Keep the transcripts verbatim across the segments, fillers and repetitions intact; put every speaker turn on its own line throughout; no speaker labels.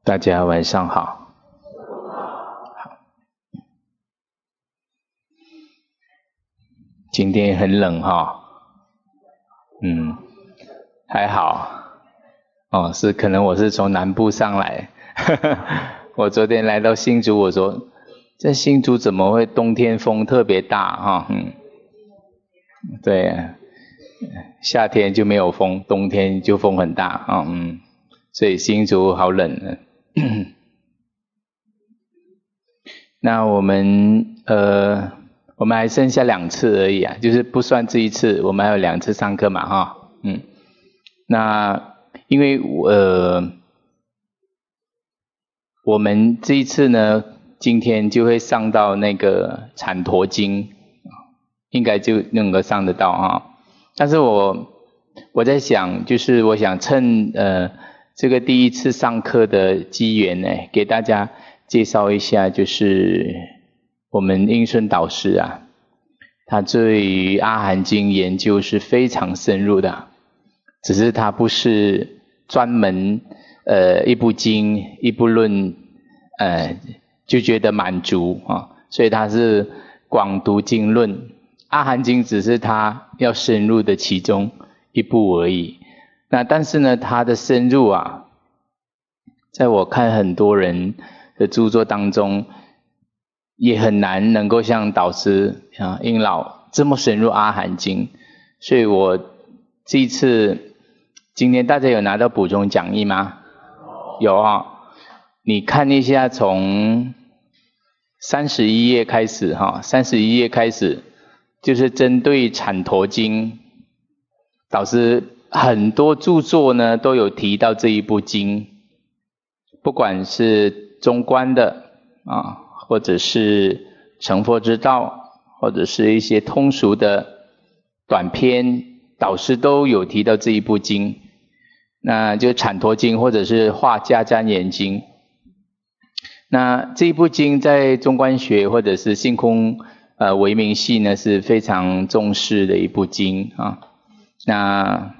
大家晚上好。好，今天很冷哈，嗯，还好。哦，是可能我是从南部上来，呵呵，我昨天来到新竹，我说这新竹怎么会冬天风特别大哈？嗯，对，夏天就没有风，冬天就风很大啊，嗯，所以新竹好冷。那我们呃，我们还剩下两次而已啊，就是不算这一次，我们还有两次上课嘛哈，嗯，那因为呃，我们这一次呢，今天就会上到那个产陀经，应该就能够上得到哈。但是我我在想，就是我想趁呃这个第一次上课的机缘呢，给大家介绍一下，就是我们应顺导师啊，他对于阿含经研究是非常深入的，只是他不是专门呃一部经一部论呃就觉得满足啊，所以他是广读经论，阿含经只是他要深入的其中一部而已。那但是呢，他的深入啊，在我看很多人的著作当中，也很难能够像导师啊应老这么深入阿含经。所以我这一次今天大家有拿到补充讲义吗？有啊，你看一下从三十一页开始哈，三十一页开始就是针对产陀经，导师很多著作呢都有提到这一部经，不管是中观的啊，或者是成佛之道，或者是一些通俗的短篇，导师都有提到这一部经。那就产陀经或者是化迦旃延经。那这一部经在中观学或者是性空呃唯名系呢是非常重视的一部经啊。那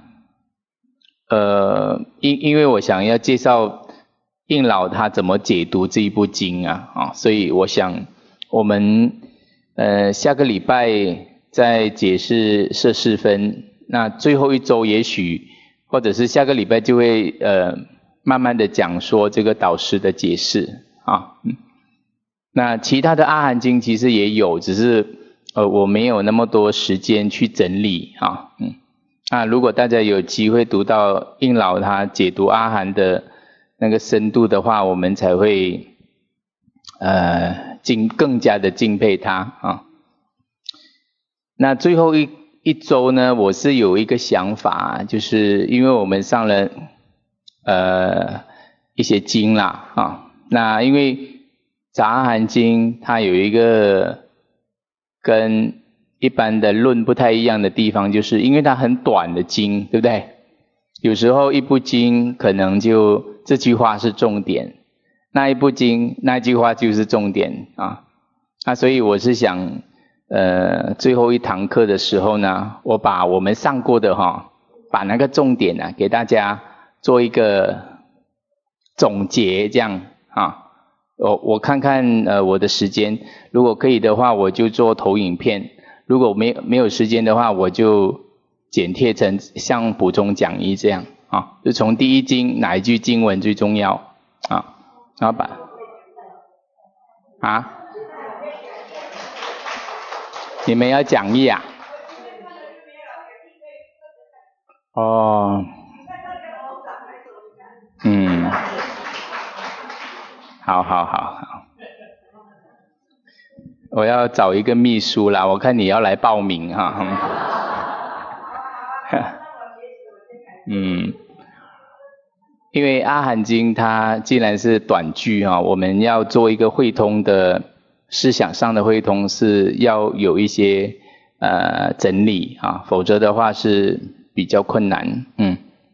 呃因因为我想要介绍应老他怎么解读这一部经啊，啊，所以我想我们呃下个礼拜再解释摄事分，那最后一周也许或者是下个礼拜就会呃慢慢的讲说这个导师的解释啊。嗯，那其他的阿含经其实也有，只是呃我没有那么多时间去整理啊。嗯，那如果大家有机会读到应老他解读阿含的那个深度的话，我们才会呃敬更加的敬佩他啊。那最后一一周呢，我是有一个想法，就是因为我们上了呃一些经啦啊，那因为杂阿含经它有一个跟一般的论不太一样的地方，就是因为它很短的经，对不对？有时候一部经可能就这句话是重点，那一部经那句话就是重点啊。那所以我是想呃最后一堂课的时候呢，我把我们上过的哈，把那个重点啊给大家做一个总结这样啊。我我看看呃我的时间，如果可以的话我就做投影片，如果没没有时间的话我就剪贴成像补充讲义这样啊，就从第一经哪一句经文最重要啊，然后把啊，你们要讲义啊？哦，嗯，好好好好，我要找一个秘书啦，我看你要来报名哈。嗯，因为阿含经它既然是短句啊，我们要做一个汇通的思想上的汇通，是要有一些呃整理啊，否则的话是比较困难。嗯，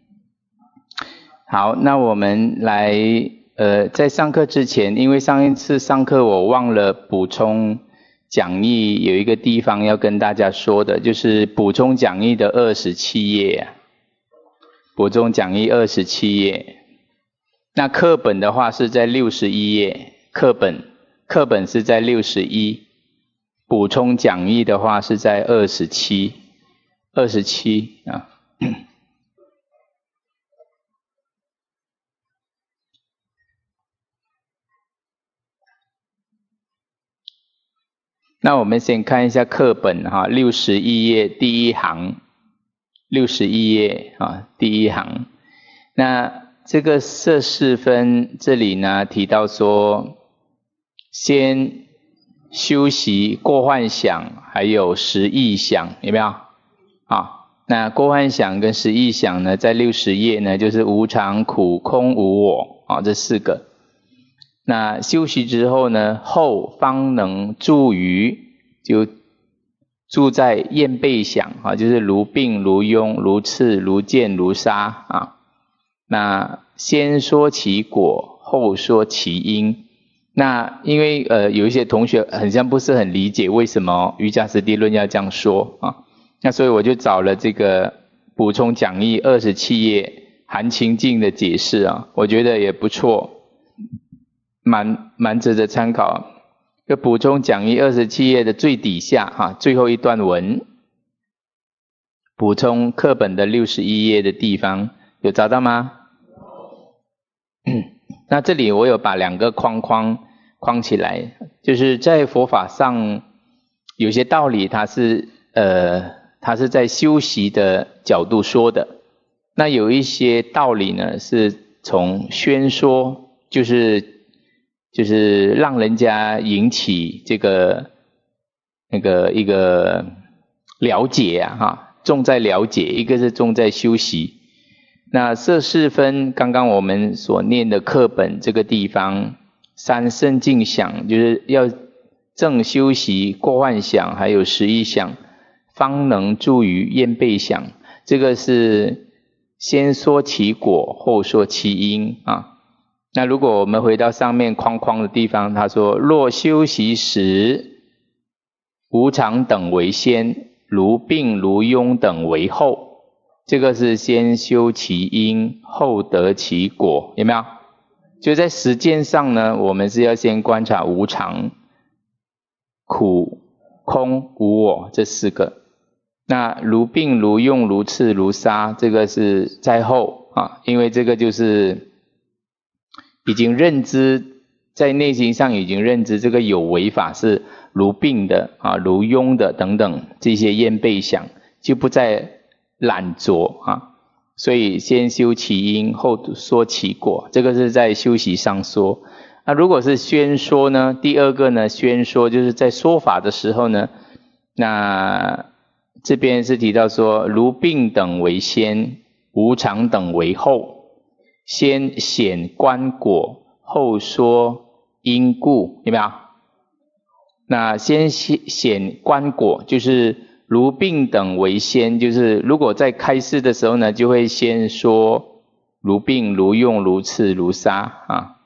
好，那我们来呃在上课之前，因为上一次上课我忘了补充讲义，有一个地方要跟大家说的，就是补充讲义的二十七页啊，补充讲义二十七页。 那课本的话是在六十一页，课本课本是在六十一，补充讲义的话是在二十七，二十七啊。那我们先看一下课本哈，六十一页第一行，六十一页啊第一行。那这个色事分这里呢提到说，先修习过幻想，还有十意想，有没有？啊，那过幻想跟十意想呢，在六十页呢就是无常、苦、空、无我啊这四个。那修习之后呢，后方能住于，就住在厌背想啊，就是如病、如痈、如刺、如剑、如杀啊。那先说其果，后说其因。那因为呃有一些同学很像不是很理解为什么瑜伽师地论要这样说啊，那所以我就找了这个补充讲义二十七页韩清净的解释啊，我觉得也不错。蛮蛮值得参考。就补充讲义二十七页的最底下哈、啊，最后一段文，补充课本的六十一页的地方，有找到吗？那这里我有把两个框框框起来，就是在佛法上有些道理它是呃它是在修习的角度说的，那有一些道理呢是从宣说，就是就是让人家引起这个那个一个了解啊哈，重在了解，一个是重在修习。那色事分刚刚我们所念的课本这个地方，三圣境想就是要正修习过幻想还有十意想，方能住于厌背想，这个是先说其果后说其因啊。那如果我们回到上面框框的地方，他说若修习时，无常等为先，如病如痈等为后，这个是先修其因，后得其果，有没有？就在实践上呢，我们是要先观察无常、苦、空、无我这四个。那如病如痈如刺如杀，这个是在后啊，因为这个就是已经认知，在内心上已经认知这个有为法是如病的啊，如痈的等等这些厌背想，就不再懒着啊。所以先修其因，后说其果，这个是在修习上说。那如果是宣说呢？第二个呢，宣说就是在说法的时候呢，那这边是提到说，如病等为先，无常等为后。先显观果，后说因故，有没有？那先显观果，就是如病等为先，就是如果在开示的时候呢，就会先说如病、如痈、如刺、如杀啊。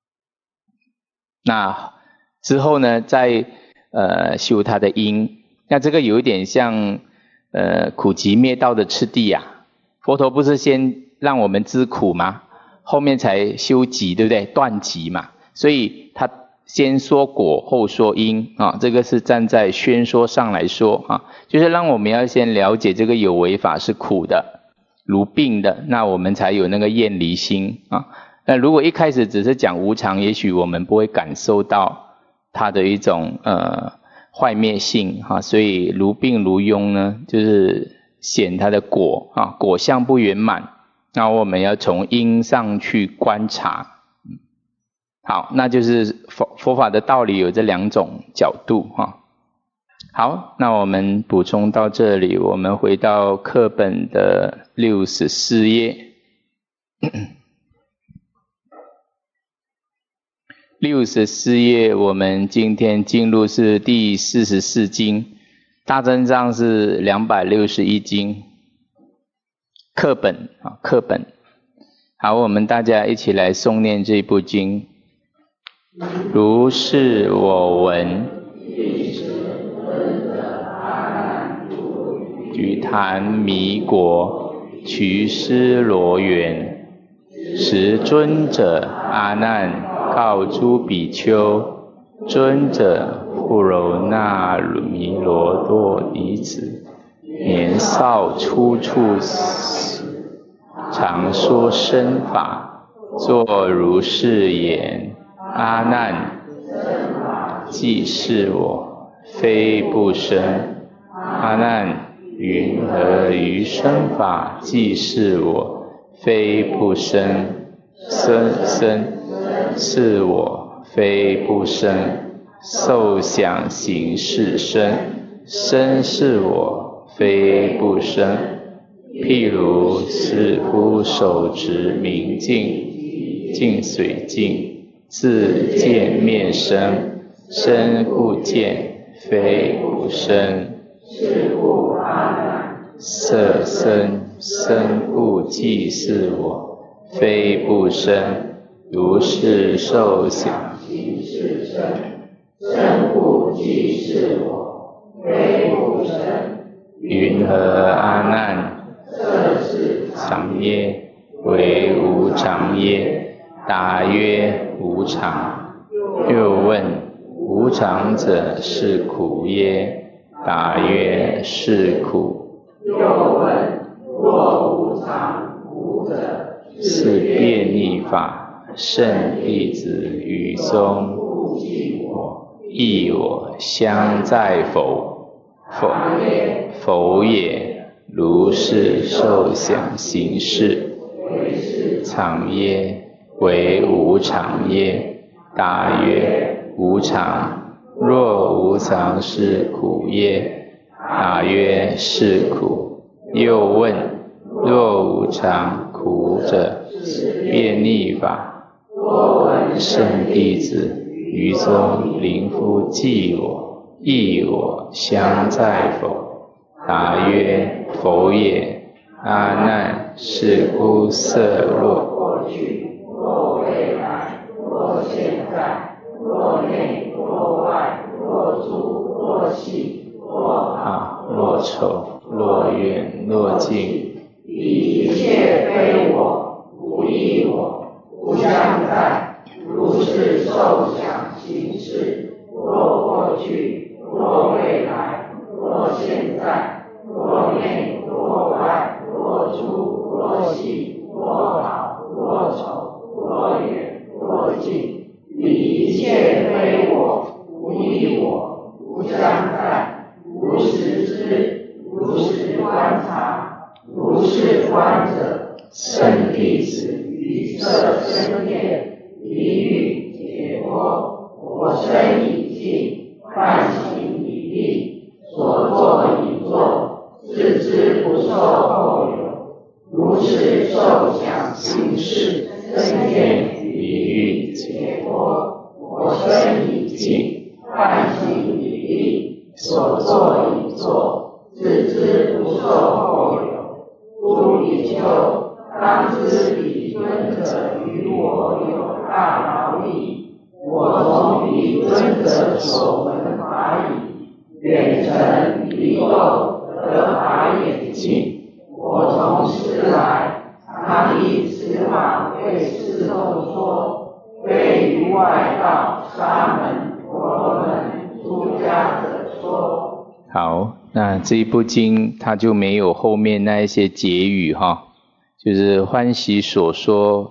那之后呢，再呃修它的因。那这个有一点像呃苦集灭道的次第啊。佛陀不是先让我们知苦吗？后面才修集，对不对？断集嘛，所以他先说果，后说因啊，这个是站在宣说上来说啊，就是让我们要先了解这个有为法是苦的，如病的，那我们才有那个厌离心啊。那如果一开始只是讲无常，也许我们不会感受到它的一种呃坏灭性啊，所以如病如痈呢，就是显它的果啊，果相不圆满。那我们要从因上去观察，好，那就是佛佛法的道理有这两种角度哈。好，那我们补充到这里，我们回到课本的六十四页，六十四页，我们今天进入是第四十四经，大增上是两百六十一经。课本啊，课本。好，我们大家一起来诵念这部经。如是我闻，于檀弥国瞿师罗园， 时尊者阿难告诸比丘：尊者富楼那弥罗多尼子，年少出处时，常说身法，作如是言：阿难，即是我，非不生。阿难，云何于身法即是我，非不生？身身是我，非不生。受想行识身，身是我，非不生。譬如是夫手持明镜，镜水镜，自见灭生，身故见，非不生。是故阿难，色身，身故即是我，非不生。如是受想行识身，身故即是我，非不生。云何阿难？色是常耶？为无常耶？答曰：无常。又问：无常者是苦耶？答曰：是苦。又问：若无常，苦者是辩逆法，圣弟子于中不即我，亦我相在否？否，否也。如是受想行识，常耶？为无常耶？答曰：无常。若无常是苦耶？答曰：是苦。又问：若无常，苦者是辩逆法，圣弟子于中灵夫即我，亦我相在否？答曰：否也。阿难，是故色若过去，若未来，若现在，若内，若外，若粗，若细，若好，若丑，若远，若近，一切非我，无一我，无相在。如是受想行识，若过去，若未来，若现在，若内，若外，若粗，若细，若好，若丑，若远，若近，一切非我，无一我，无相在。如是知，如是观察，如是观者，圣弟子于色身见，一语解脱。我身已尽，梵行已立，所作已作，自知不受后有。如是受想行识身见，一语解脱。我身已尽，梵行已立，所作已作，自知不受后有。诸比丘，当知彼尊者于我有大劳力，我从彼尊者所闻法已，远尘离垢，得法眼净。我从师来，常以此法为世众说，非于外道、沙门、婆罗门、出家者说。好，那这一部经它就没有后面那一些结语哈，就是欢喜所说、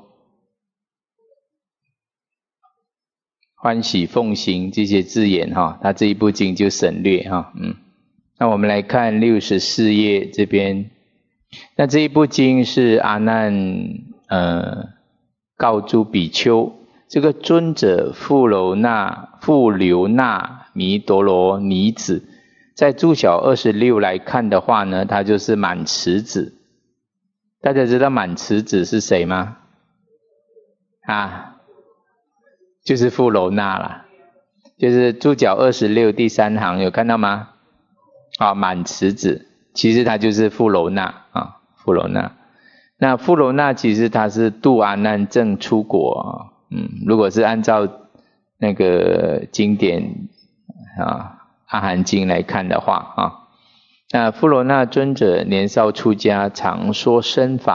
欢喜奉行这些字眼哈，它这一部经就省略哈，嗯。那我们来看六十四页这边，那这一部经是阿难呃告诸比丘，这个尊者富楼那富留那弥陀罗尼子，在注晓二十六来看的话呢，他就是满持子。大家知道满持子是谁吗？啊，就是富楼那啦，就是注晓二十六第三行有看到吗？啊，满持子，其实他就是富楼那啊，富楼那。那富楼那其实他是度阿难正出国啊，嗯，如果是按照那个经典啊阿含经来看的话啊，那富楼那尊者年少出家，常说身法。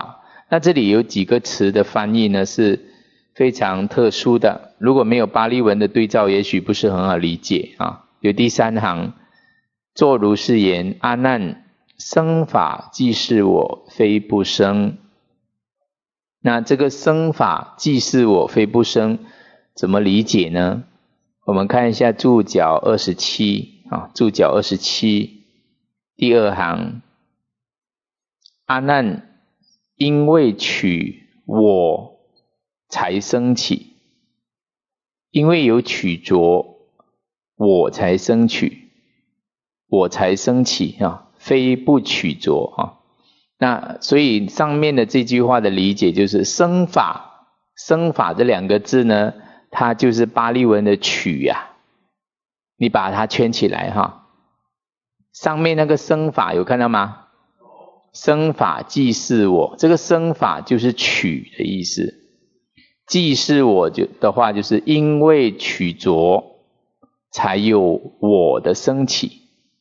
那这里有几个词的翻译呢是非常特殊的，如果没有巴利文的对照，也许不是很好理解啊。有第三行，作如是言，阿难，生法即是我，非不生。那这个生法即是我，非不生，怎么理解呢？我们看一下注脚二十七啊，注脚二十七第二行，阿难，因为取我才生起，因为有取着，我才生取，我才生起啊，非不取着啊。那所以上面的这句话的理解就是生法，生法这两个字呢，它就是巴利文的取呀、啊，你把它圈起来哈。上面那个生法有看到吗？生法即是我，这个生法就是取的意思。即是我就的话，就是因为取着才有我的升起。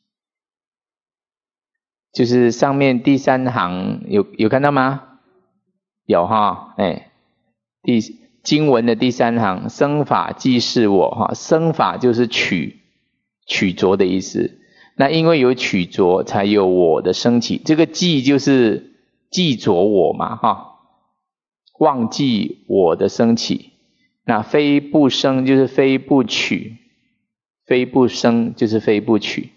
就是上面第三行有有看到吗？有哈，哎，第经文的第三行，生法即是我哈，生法就是取取着的意思。那因为有取着，才有我的升起。这个记就是记着我嘛哈，忘记我的升起。那非不生就是非不取，非不生就是非不取。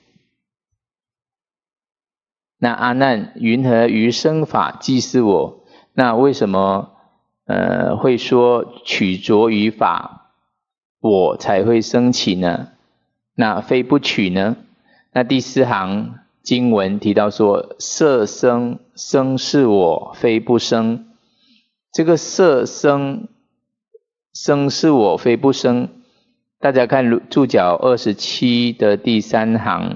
那阿难，云何于生法即是我？那为什么呃会说取着于法，我才会升起呢？那非不取呢？那第四行经文提到说，色生，生是我，非不生。这个色生，生是我，非不生。大家看注脚二十七的第三行。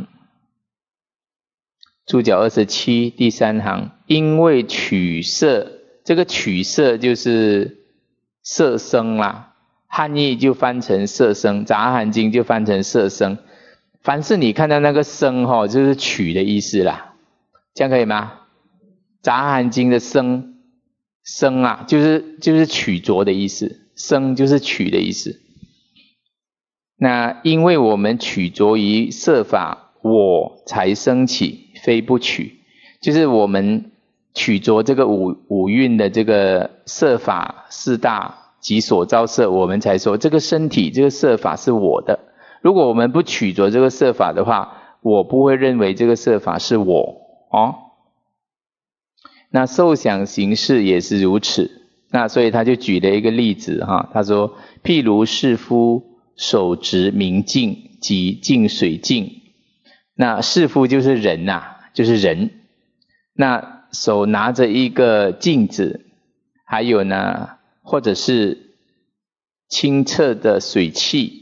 注脚二十七第三行，因为取色，这个取色就是色生啦，汉译就翻成色生，杂含经就翻成色生。凡是你看到那个生齁，就是取的意思啦，这样可以吗？杂含经的生生啊，就是就是取着的意思，生就是取的意思。那因为我们取着于色法，我才生起，非不取，就是我们取着这个五五蕴的这个色法四大及所造色，我们才说这个身体这个色法是我的。如果我们不取着这个色法的话，我不会认为这个色法是我哦。那受想行识也是如此。那所以他就举了一个例子哈，他说譬如士夫手执明镜及净水镜，那士夫就是人呐、啊，就是人。那手拿着一个镜子，还有呢，或者是清澈的水器。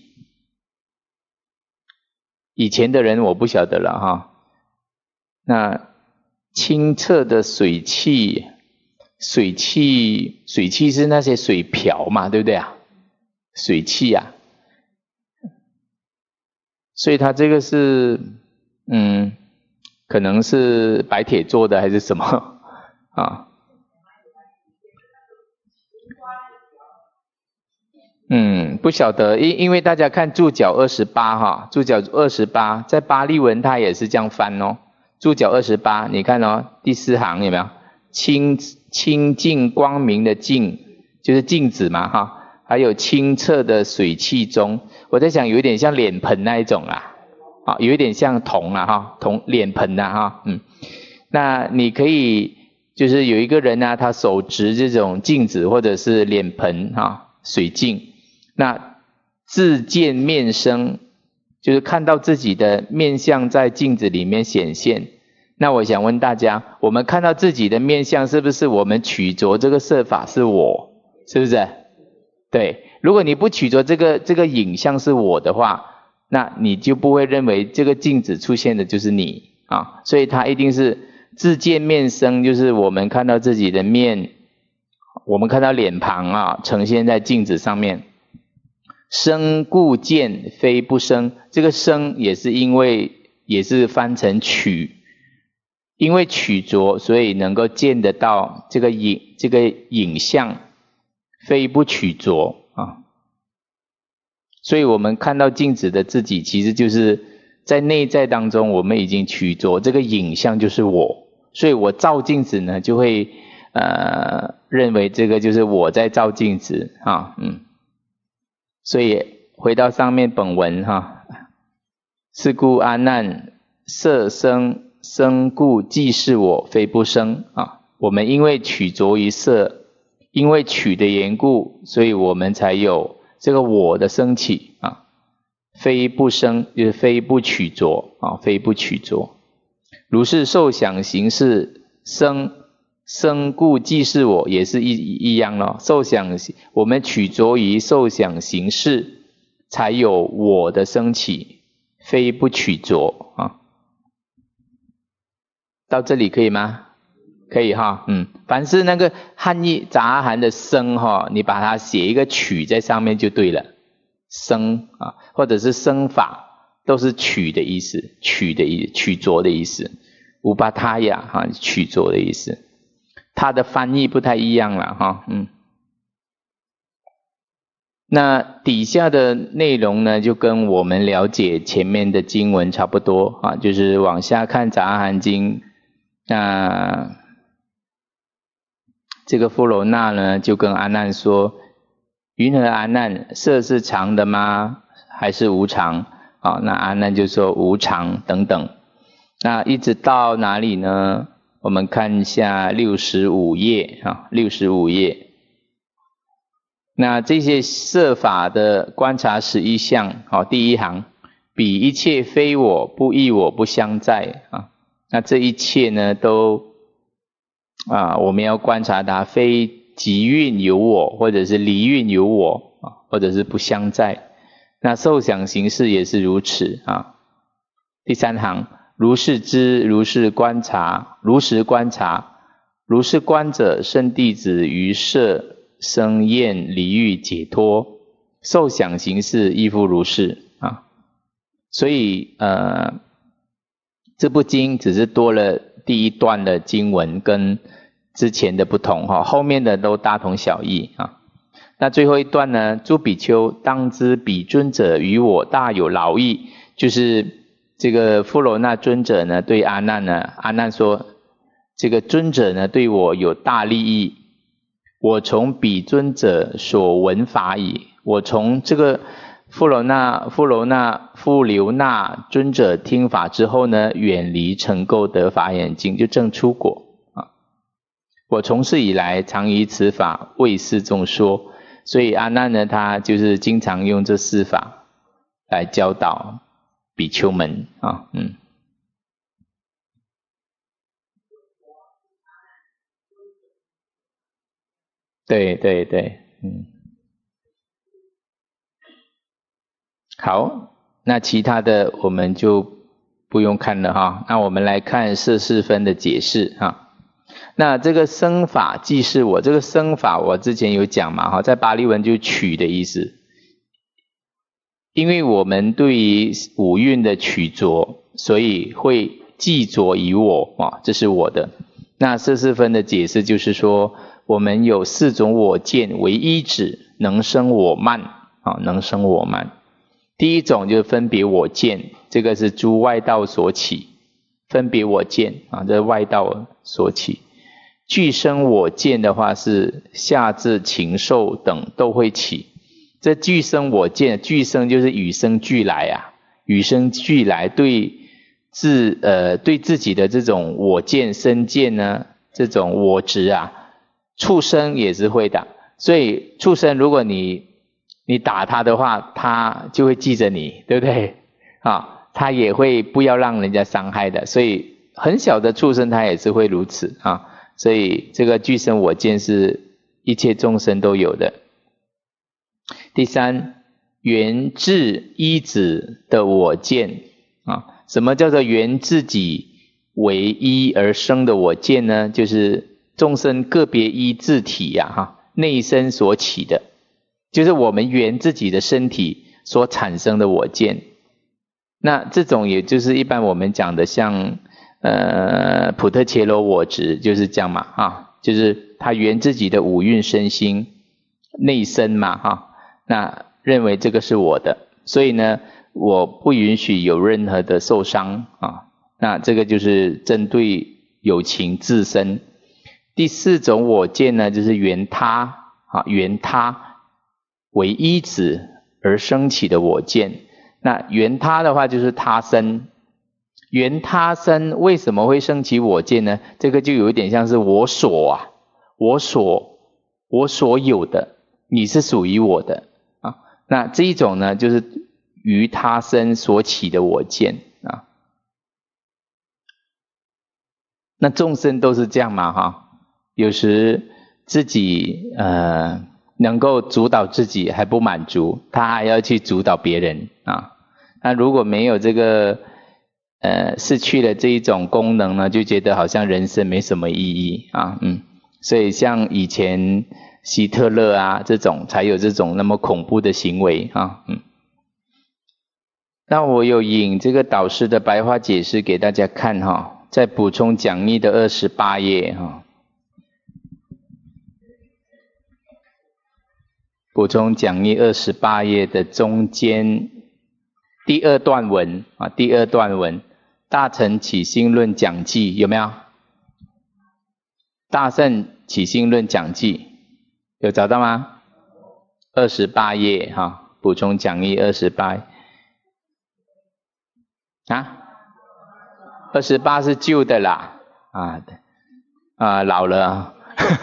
以前的人我不晓得了哈。那清澈的水器，水器，水器是那些水瓢嘛，对不对啊？水器啊。所以它这个是，嗯，可能是白铁做的还是什么啊？嗯，不晓得，因因为大家看注脚二十八哈，注脚二十八，在巴利文它也是这样翻哦。注脚二十八，你看哦，第四行有没有？清清净光明的净，就是镜子嘛哈，还有清澈的水器中，我在想有一点像脸盆那一种啦，啊，有一点像铜啦哈，铜脸盆啦哈，嗯，那你可以就是有一个人啊，他手执这种镜子或者是脸盆哈，水镜。那自见面生，就是看到自己的面相在镜子里面显现。那我想问大家，我们看到自己的面相，是不是我们取着这个色法是我？是不是？对，如果你不取着这个这个影像是我的话，那你就不会认为这个镜子出现的就是你啊。所以它一定是自见面生，就是我们看到自己的面，我们看到脸庞啊呈现在镜子上面。生故见，非不生，这个生也是因为也是翻成取，因为取着，所以能够见得到这个影这个影像，非不取着啊。所以我们看到镜子的自己，其实就是在内在当中，我们已经取着这个影像就是我，所以我照镜子呢，就会呃认为这个就是我在照镜子啊，嗯。所以回到上面本文哈，是故阿难，色生生故即是我，非不生啊。我们因为取着于色，因为取的缘故，所以我们才有这个我的升起啊，非不生，就是非不取着啊，非不取着。如是受想行识生，生故即是我，也是一一样咯。受想，我们取着于受想行识，才有我的升起，非不取着啊。到这里可以吗？可以哈，嗯，凡是那个汉译杂含的生哈，你把它写一个取在上面就对了。生啊，或者是生法，都是取的意思，取的意取着的意思。无巴他呀哈，取着的意思。它的翻译不太一样了哈，嗯。那底下的内容呢，就跟我们了解前面的经文差不多啊，就是往下看杂阿含经。那这个富罗那呢，就跟阿难说：“云何阿难，色是常的吗？还是无常？”啊，那阿难就说无常等等。那一直到哪里呢？我们看一下六十五页啊，六十五页。那这些色法的观察十一项，好，第一行，彼一切非我，不异我，不相在啊。那这一切呢，都啊，我们要观察它，非即蕴有我，或者是离蕴有我啊，或者是不相在。那受想行识也是如此啊。第三行，如是知，如是观察，如实观察，如是观者，圣弟子于色生厌离欲解脱，受想行识亦复如是啊。所以呃，这部经只是多了第一段的经文跟之前的不同哈，后面的都大同小异啊。那最后一段呢，诸比丘当知彼尊者与我大有劳益，就是这个富罗那尊者呢对阿难呢，阿难说这个尊者呢对我有大利益，我从彼尊者所闻法矣。我从这个富罗那富罗那富留那尊者听法之后呢，远离尘垢得法眼净，就证出果啊。我从事以来常以此法为世众说，所以阿难呢，他就是经常用这四法来教导比丘们啊，嗯。对对对，嗯。好，那其他的我们就不用看了哈。那我们来看色四分的解释哈。那这个生法即是我，这个生法我之前有讲嘛哈，在巴利文就取的意思。因为我们对于五蕴的取着，所以会记着于我啊，这是我的。那色四分的解释就是说，我们有四种我见为依止，能生我慢啊，能生我慢。第一种就是分别我见，这个是诸外道所起，分别我见啊，这是外道所起。俱生我见的话是下至禽兽等都会起。这俱生我见，俱生就是与生俱来啊，与生俱来对自呃对自己的这种我见身见呢，这种我执啊，畜生也是会的。所以畜生如果你你打他的话，他就会记着你，对不对啊？他也会不要让人家伤害的。所以很小的畜生他也是会如此啊。所以这个俱生我见是一切众生都有的。第三，缘自依止的我见啊，什么叫做缘自己为依而生的我见呢？就是众生个别依自体呀、啊，哈，内身所起的，就是我们缘自己的身体所产生的我见。那这种也就是一般我们讲的像呃普特伽罗我执，就是这样嘛啊，就是就是他圆自己的五蕴身心内身嘛哈，那认为这个是我的，所以呢我不允许有任何的受伤啊，那这个就是针对有情自身。第四种我见呢，就是缘他啊，缘他为依止而生起的我见。那缘他的话就是他身，缘他身为什么会升起我见呢？这个就有一点像是我所啊，我所我所有的，你是属于我的啊。那这一种呢，就是于他身所起的我见啊。那众生都是这样嘛哈，有时自己呃能够主导自己还不满足，他还要去主导别人啊。那如果没有这个呃失去了这一种功能呢，就觉得好像人生没什么意义啊，嗯，所以像以前希特勒啊这种才有这种那么恐怖的行为啊，嗯。那我有引这个导师的白话解释给大家看哈，在补充讲义的二十八页哈，补充讲义二十八页的中间第二段文啊，第二段文大乘起心论讲记有没有？大乘起心论讲记有找到吗？二十八页哈，补充讲义二十八啊，二十八是旧的啦啊啊老了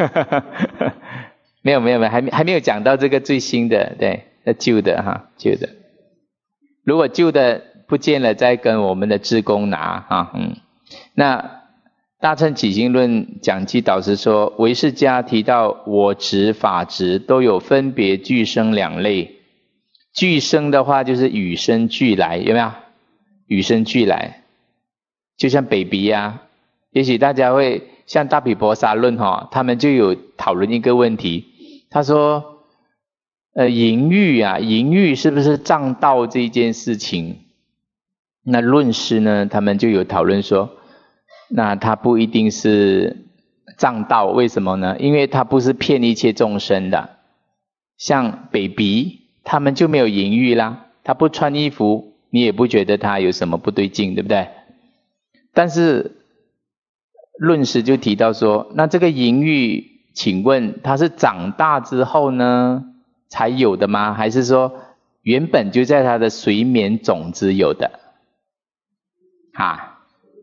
没有没有没有，还没还没有讲到这个最新的，对，那旧的哈，旧的。如果旧的不见了，再跟我们的志工拿哈，嗯。那大乘起心论讲记导师说，唯识家提到我执法执都有分别俱生两类，俱生的话就是与生俱来，有没有？与生俱来，就像 baby 啊，也许大家会像大毗婆沙论哈，他们就有讨论一个问题，他说。呃，淫欲啊，淫欲是不是障道这件事情？那论师呢，他们就有讨论说，那它不一定是障道，为什么呢？因为它不是骗一切众生的。像 baby， 他们就没有淫欲啦，他不穿衣服，你也不觉得他有什么不对劲，对不对？但是论师就提到说，那这个淫欲，请问它是长大之后呢？才有的吗？还是说原本就在他的睡眠种子有的？啊，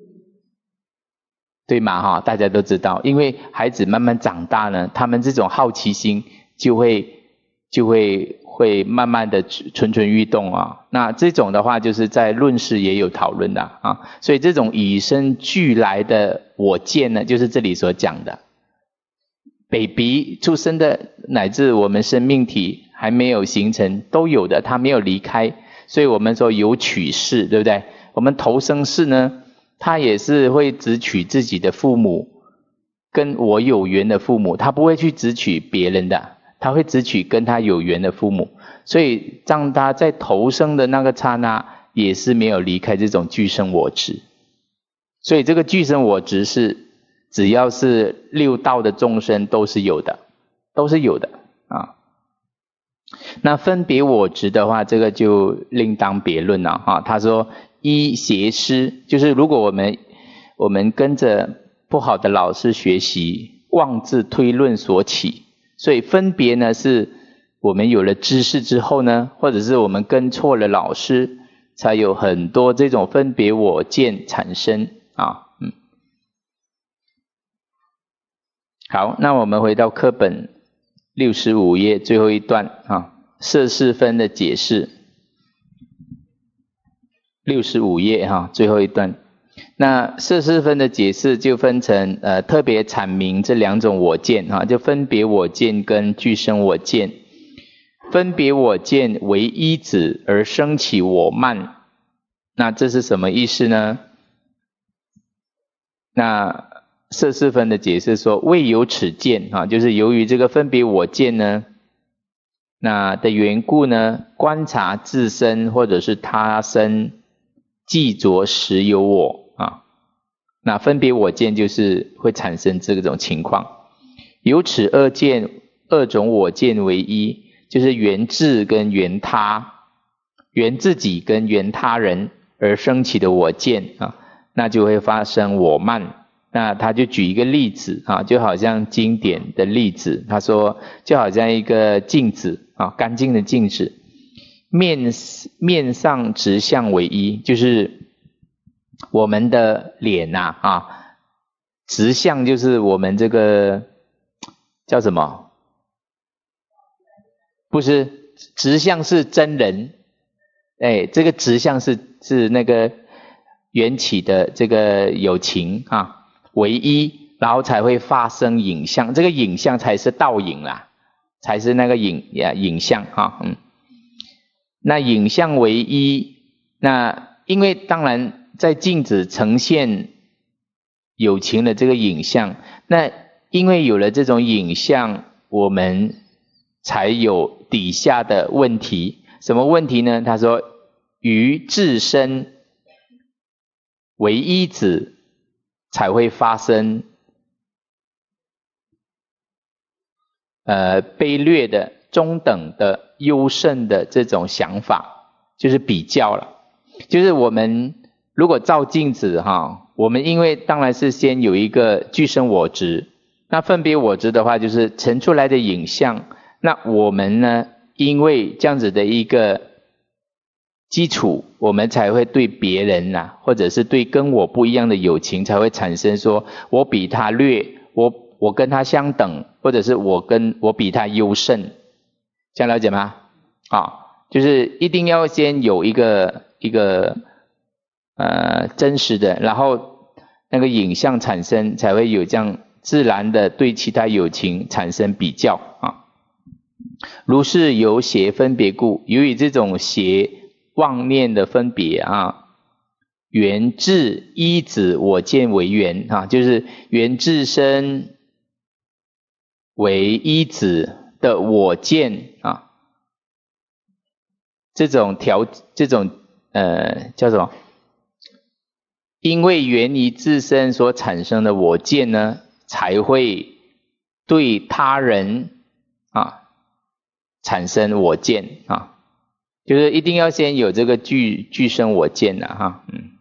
对嘛哈？大家都知道，因为孩子慢慢长大呢，他们这种好奇心就会就会会慢慢的蠢蠢欲动啊。那这种的话，就是在论师也有讨论的啊。所以这种与生俱来的我见呢，就是这里所讲的。baby 出生的乃至我们生命体还没有形成都有的，它没有离开，所以我们说有取世，对不对？我们投生世呢，他也是会只取自己的父母，跟我有缘的父母，他不会去只取别人的，他会只取跟他有缘的父母，所以让他在投生的那个刹那也是没有离开这种俱生我执。所以这个俱生我执是只要是六道的众生都是有的，都是有的啊。那分别我执的话，这个就另当别论了哈。他说依邪师，就是如果我们我们跟着不好的老师学习，妄自推论所起，所以分别呢是我们有了知识之后呢，或者是我们跟错了老师，才有很多这种分别我见产生啊。嗯，好，那我们回到课本六十五页最后一段啊，色识分的解释。六十五页哈、啊，最后一段。那色识分的解释就分成呃特别阐明这两种我见哈、啊，就分别我见跟俱生我见。分别我见为依止而生起我慢，那这是什么意思呢？那色识分的解释说，未有此见啊，就是由于这个分别我见呢，那的缘故呢，观察自身或者是他身，既着实有我啊。那分别我见就是会产生这种情况。 由此二见二种我见为一，就是缘自跟缘他，缘自己跟缘他人而生起的我见啊，那就会发生我慢。那他就举一个例子啊，就好像经典的例子，他说就好像一个镜子啊，干净的镜子，面面上直相为一，就是我们的脸呐 啊, 啊，直相就是我们这个叫什么？不是，直相是真人，哎，这个直相是是那个缘起的这个有情啊。为一，然后才会发生影像，这个影像才是倒影啦，才是那个影呀影像哈，嗯，那影像为一，那因为当然在镜子呈现有情的这个影像，那因为有了这种影像，我们才有底下的问题，什么问题呢？他说于自身为一子。才会发生呃卑劣的、中等的、优胜的这种想法，就是比较了。就是我们如果照镜子哈，我们因为当然是先有一个具身我执，那分别我执的话就是呈出来的影像，那我们呢因为这样子的一个基础，我们才会对别人啊，或者是对跟我不一样的有情才会产生说我比他劣，我我跟他相等，或者是我跟我比他优胜，这样了解吗？啊，就是一定要先有一个一个呃真实的，然后那个影像产生，才会有这样自然的对其他有情产生比较啊。如是由邪分别故，由于这种邪妄念的分别啊，缘自依止我见为缘啊，就是缘自身为依止的我见啊，这种条这种呃叫什么？因为缘于自身所产生的我见呢，才会对他人啊产生我见啊。就是一定要先有这个具具身我见呐、啊、哈，嗯，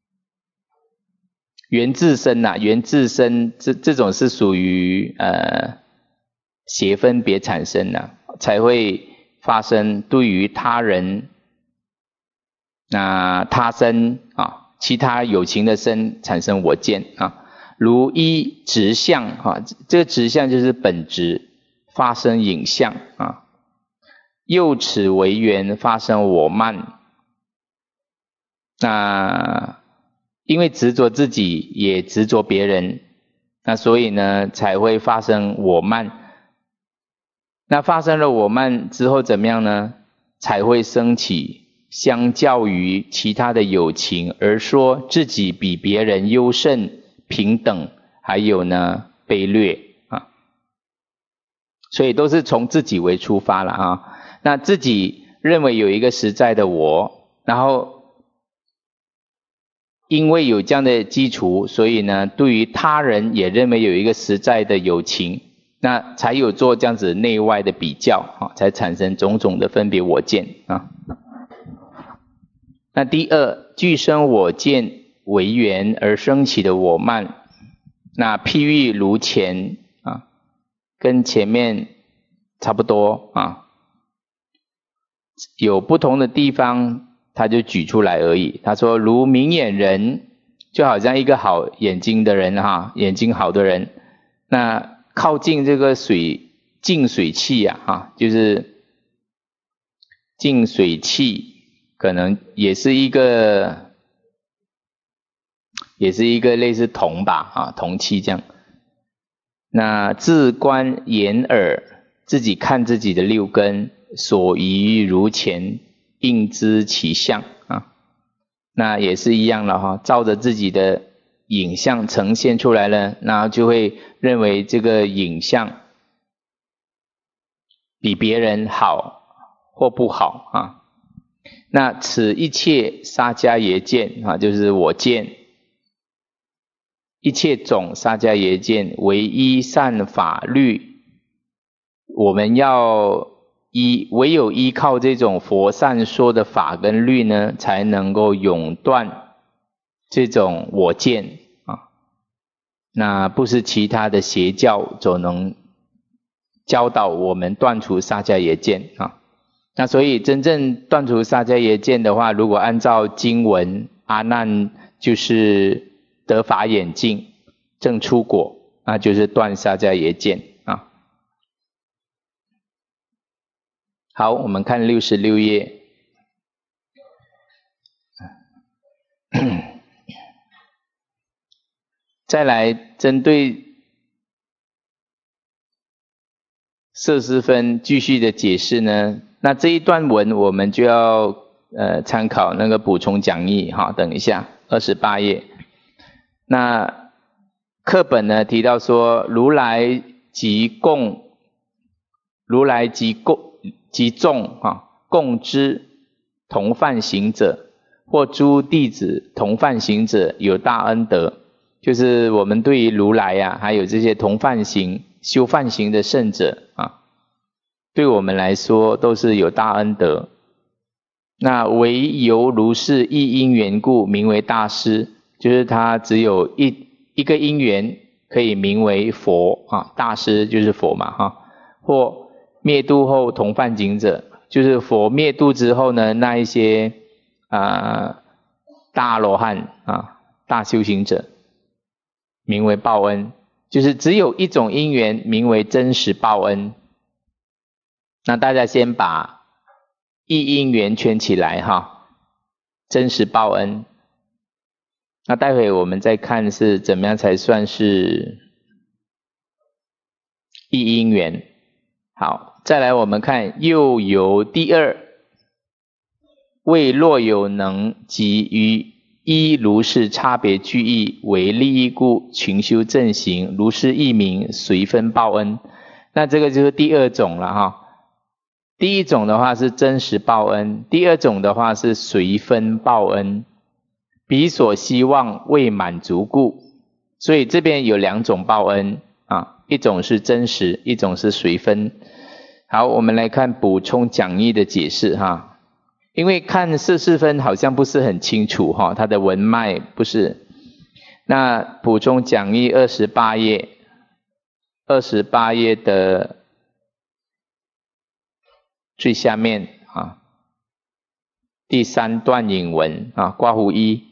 缘自身呐、啊，缘自身这这种是属于呃邪分别产生的、啊，才会发生对于他人那、呃、他身啊，其他有情的身产生我见啊，如一直相啊，这个直相就是本质发生影像啊。又此为缘发生我慢，那因为执着自己也执着别人，那所以呢才会发生我慢。那发生了我慢之后怎么样呢？才会升起相较于其他的有情而说自己比别人优胜、平等，还有呢卑劣啊。所以都是从自己为出发了啊。那自己认为有一个实在的我，然后因为有这样的基础，所以呢对于他人也认为有一个实在的有情，那才有做这样子内外的比较啊，才产生种种的分别我见啊。那第二，具身我见为缘而生起的我慢，那譬喻如前啊，跟前面差不多啊。有不同的地方他就举出来而已。他说如明眼人，就好像一个好眼睛的人哈，眼睛好的人，那靠近这个水净水器啊哈，就是净水器可能也是一个也是一个类似铜吧啊，铜器这样。那自观眼耳，自己看自己的六根，所宜如前，应知其相啊。那也是一样了哈，照着自己的影像呈现出来了，那就会认为这个影像比别人好或不好啊。那此一切沙迦耶见啊，就是我见。 一切种沙迦耶见，唯依善法律，我们要依唯有依靠这种佛善说的法跟律呢，才能够永断这种我见啊。那不是其他的邪教所能教导我们断除沙迦耶见啊。那所以真正断除沙迦耶见的话，如果按照经文，阿难就是得法眼净，证出果，那就是断沙迦耶见啊。好，我们看六十六页。再来针对摄施分继续的解释呢，那这一段文我们就要呃参考那个补充讲义哈，等一下二十八页。那课本呢提到说，如来即共如来即共即众啊共知同犯行者，或诸弟子同犯行者有大恩德，就是我们对于如来啊，还有这些同犯行修犯行的圣者啊，对我们来说都是有大恩德。那唯由如是一因缘故，名为大师，就是他只有一一个因缘可以名为佛啊，大师就是佛嘛哈。或灭度后同犯行者，就是佛灭度之后呢，那一些啊大罗汉啊大修行者，名为报恩，就是只有一种因缘名为真实报恩。那大家先把一因缘圈起来哈，真实报恩。那待会我们再看是怎么样才算是一因缘。好，再来我们看又有第二，为若有能及于一如是差别具义为利益故，群修正行，如是义名，随分报恩。那这个就是第二种了哈。第一种的话是真实报恩，第二种的话是随分报恩，彼所希望未满足故。所以这边有两种报恩啊，一种是真实，一种是随分。好，我们来看补充讲义的解释哈。因为看摄施分好像不是很清楚哈，它的文脉不是。那补充讲义二十八页，二十八页的最下面啊，第三段引文啊，括弧一，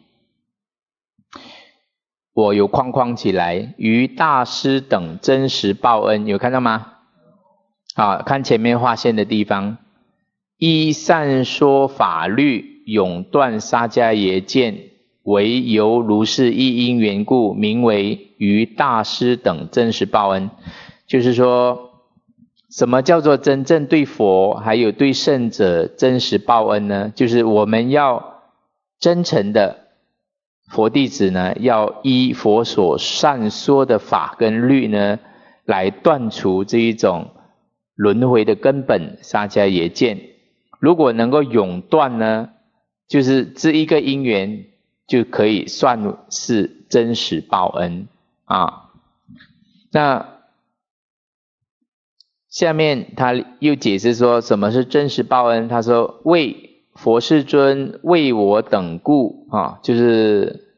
我有框框起来，于大师等真实报恩，有看到吗？啊，看前面划线的地方，依善说法律，永断沙迦耶见，唯由如是一因缘故，名为于大师等真实报恩。就是说，什么叫做真正对佛还有对圣者真实报恩呢？就是我们要真诚的佛弟子呢，要依佛所善说的法跟律呢，来断除这一种轮回的根本沙迦耶见。如果能够永断呢，就是这一个因缘就可以算是真实报恩啊。那下面他又解释说什么是真实报恩。他说为佛世尊为我等故啊，就是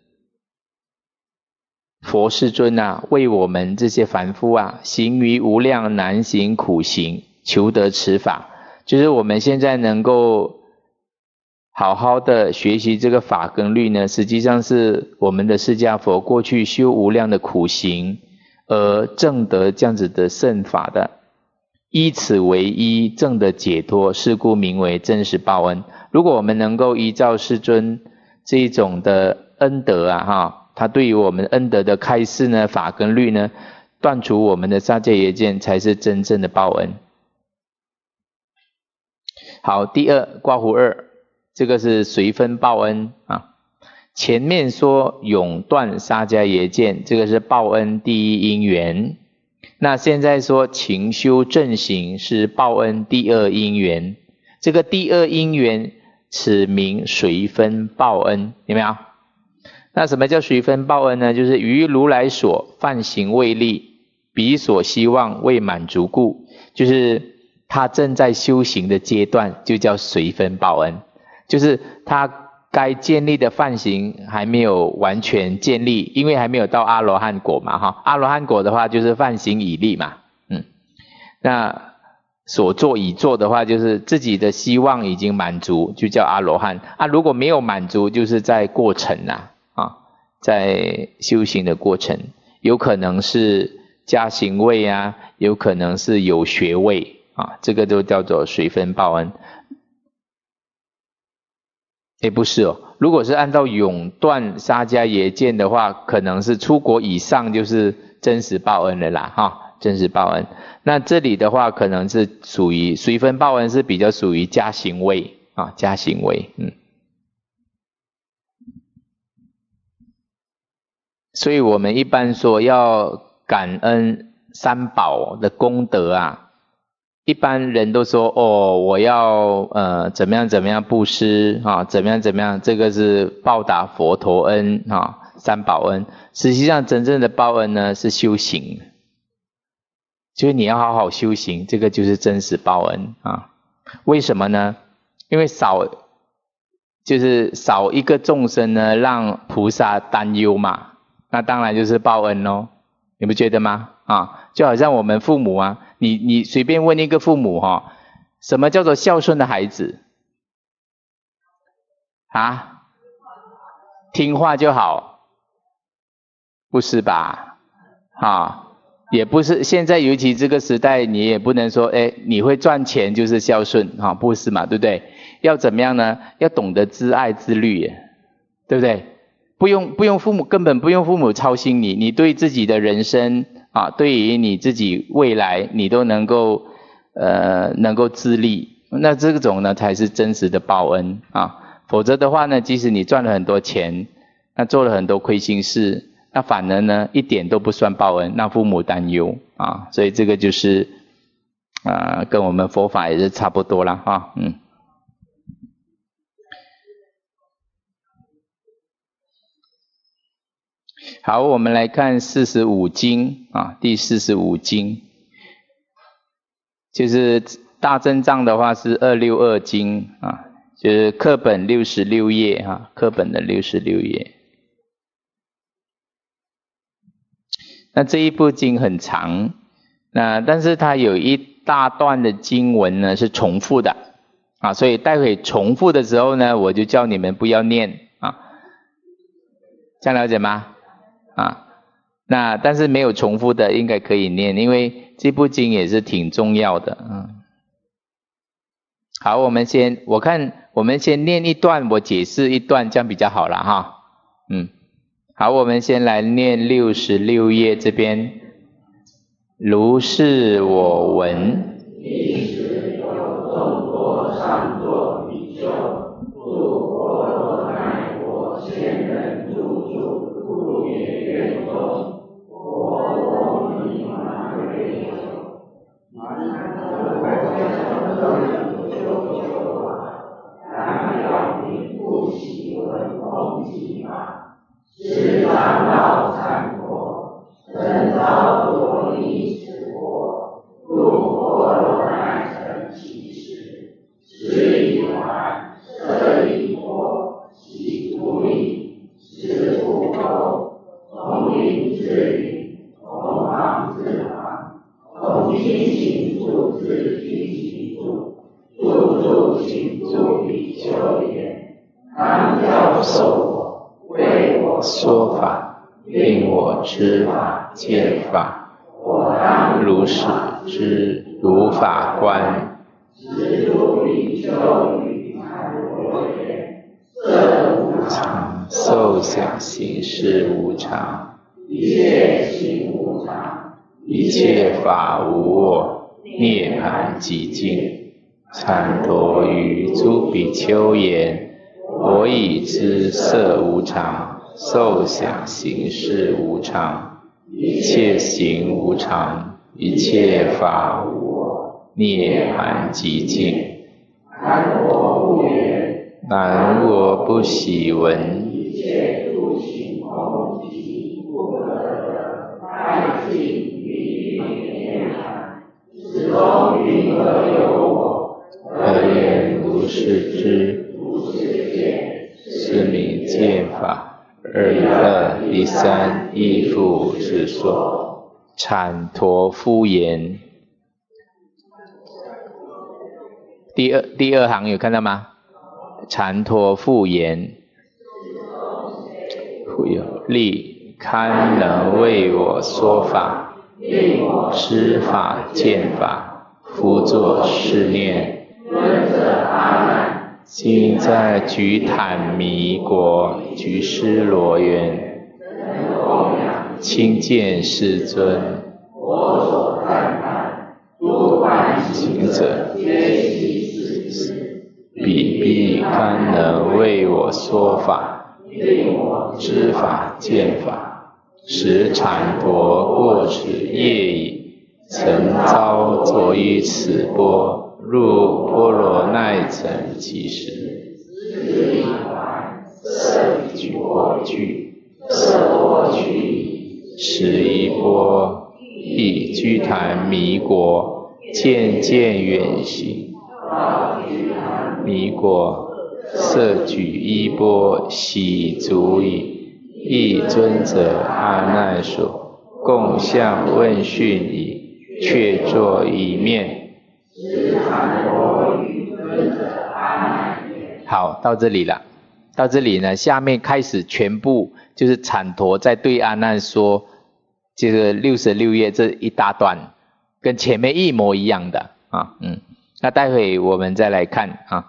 佛世尊啊，为我们这些凡夫啊，行于无量难行苦行，求得此法。就是我们现在能够好好的学习这个法跟律呢，实际上是我们的释迦佛过去修无量的苦行而证得这样子的圣法的，依此为依证的解脱，是故名为真实报恩。如果我们能够依照世尊这一种的恩德啊哈，他对于我们恩德的开示呢，法跟律呢，断除我们的沙迦耶见，才是真正的报恩。好，第二括弧二，这个是随分报恩啊。前面说永断沙迦耶见，这个是报恩第一因缘。那现在说勤修正行是报恩第二因缘。这个第二因缘此名随分报恩，有没有？ 那什么叫随分报恩呢？就是于如来所犯行未立，彼所希望未满足故，就是他正在修行的阶段，就叫随分报恩。就是他该建立的梵行还没有完全建立，因为还没有到阿罗汉果嘛，哈，阿罗汉果的话就是梵行已立嘛，嗯，那所作已做的话，就是自己的希望已经满足，就叫阿罗汉啊。如果没有满足，就是在过程啦，啊，在修行的过程，有可能是加行位啊，有可能是有学位啊，这个都叫做随分报恩。诶，不是哦，如果是按照永断沙迦耶见的话，可能是出国以上就是真实报恩了啦，哈，真实报恩。那这里的话，可能是属于随分报恩，是比较属于加行位啊，加行位，嗯。所以我们一般说要感恩三宝的功德啊。一般人都说哦，我要呃怎么样怎么样布施啊，怎么样怎么样，这个是报答佛陀恩啊，三宝恩。实际上真正的报恩呢是修行，就是你要好好修行，这个就是真实报恩啊。为什么呢？因为少就是少一个众生呢，让菩萨担忧嘛，那当然就是报恩咯，你不觉得吗？啊，就好像我们父母啊，你你随便问一个父母哈、哦，什么叫做孝顺的孩子？啊，听话就好，不是吧？啊，也不是。现在尤其这个时代，你也不能说，哎，你会赚钱就是孝顺，哈、啊，不是嘛，对不对？要怎么样呢？要懂得自爱自律，对不对？不用不用父母，根本不用父母操心你，你对自己的人生。啊，对于你自己未来，你都能够呃能够自立，那这种呢才是真实的报恩啊。否则的话呢，即使你赚了很多钱，那做了很多亏心事，那反而呢一点都不算报恩，让父母担忧啊。所以这个就是啊、呃，跟我们佛法也是差不多了哈，嗯。好，我们来看四十五经啊，第四十五经，就是大正藏的话是二六二经啊，就是课本六十六页哈，课本的六十六页。那这一部经很长，那但是它有一大段的经文呢是重复的啊，所以待会重复的时候呢，我就叫你们不要念啊，这样了解吗？啊，那但是没有重复的应该可以念，因为这部经也是挺重要的。嗯，好，我们先我看我们先念一段，我解释一段，这样比较好了哈。嗯，好，我们先来念六十六页这边。如是我闻，
亦时有众多上座比丘，入婆罗奈国仙人入住故也院中，婆罗尼玛瑞酒，南无九九啊，南表明不喜闻空寂法，是长老参佛，曾遭罗尼此国，入婆罗奈城其时，时已还，舍已脱，其不利，是不够，从因自语，从行自行，从心行住自心行住，住住行住比丘言，当教授我，为我
说法，令我知法见法，
我当
如是知如法观。
是诸比丘与参罗言，色无常，
受想行识无常，
一切行无常，
一切法无我，涅槃寂静。参陀于诸比丘言，我已知色无常，受想行识无常，一切行无常，一切法无我，涅槃寂静。
然我不言，
然我不喜闻，
一切诸行不可得，爱尽于天堂。始终云何有我？
何言如是知？
如是见，
是名见法。二二第三依复是说，阐陀敷言。第二第二行有看到吗？阐陀敷言，复有力，堪能为我说法，令我知法见法。复作是念：
尊者阿难，
今在居坦弥国居尸罗园，亲见世尊。
我所赞叹，诸观行者皆悉是知，
彼必堪能为我说法，
令我
知法见法。时阐陀过此业已，曾遭作于此钵，入波罗奈城即时。
是一环，色
具波具，
色波具矣。
十一钵，亦居坛弥国，渐渐远行。
到居坛
弥国，色举衣钵，喜足矣。亦尊者阿难所，共相问讯矣，却坐一面。
是禅陀与尊者阿难言。
好，到这里了。到这里呢，下面开始全部就是阐陀在对阿难说，这个六十六页这一大段，跟前面一模一样的啊，嗯，那待会我们再来看啊。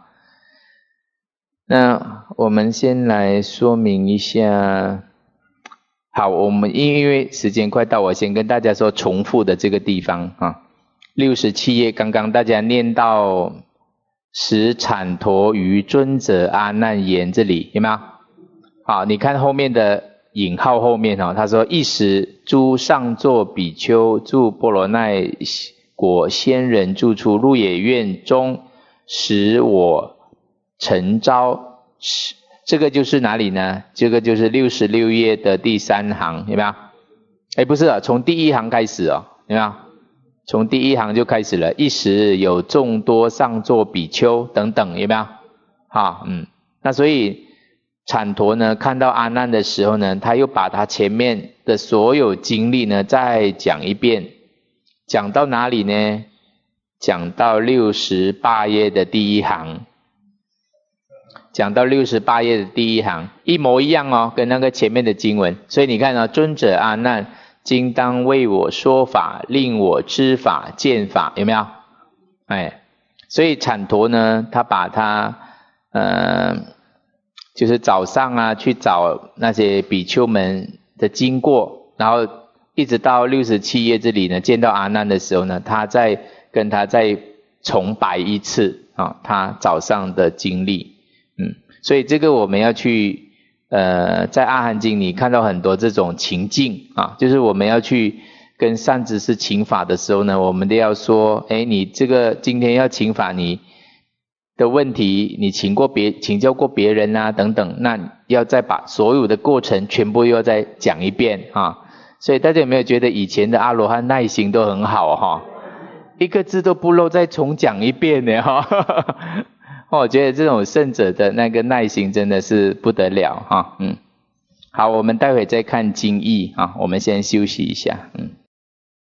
那我们先来说明一下。好，我们因为时间快到，我先跟大家说重复的这个地方啊。六十七页刚刚大家念到时阐陀于尊者阿难言，这里有没有？好，你看后面的引号后面哦，他说一时诸上座比丘住波罗奈果仙人住处鹿野苑中，使我诚招。这个就是哪里呢？这个就是六十六页的第三行，有没有？哎，不是啊，从第一行开始哦，有没有？从第一行就开始了。一时有众多上座比丘等等，有没有？好，嗯，那所以阐陀呢，看到阿难的时候呢，他又把他前面的所有经历呢再讲一遍，讲到哪里呢？讲到六十八页的第一行。讲到六十八页的第一行，一模一样哦，跟那个前面的经文。所以你看哦，尊者阿难，今当为我说法，令我知法见法，有没有？哎，所以阐陀呢，他把他呃，就是早上啊去找那些比丘们的经过，然后一直到六十七页这里呢，见到阿难的时候呢，他再跟他再重白一次啊，他早上的经历。嗯，所以这个我们要去呃，在阿含经你看到很多这种情境啊，就是我们要去跟善知识请法的时候呢，我们都要说，哎，你这个今天要请法，你的问题你请过别请教过别人啊等等，那要再把所有的过程全部又要再讲一遍啊。所以大家有没有觉得以前的阿罗汉耐心都很好哈、啊？一个字都不漏再重讲一遍呢哈。我觉得这种圣者的那个耐心真的是不得了哈，嗯，好，我们待会再看经义啊，我们先休息一下，嗯。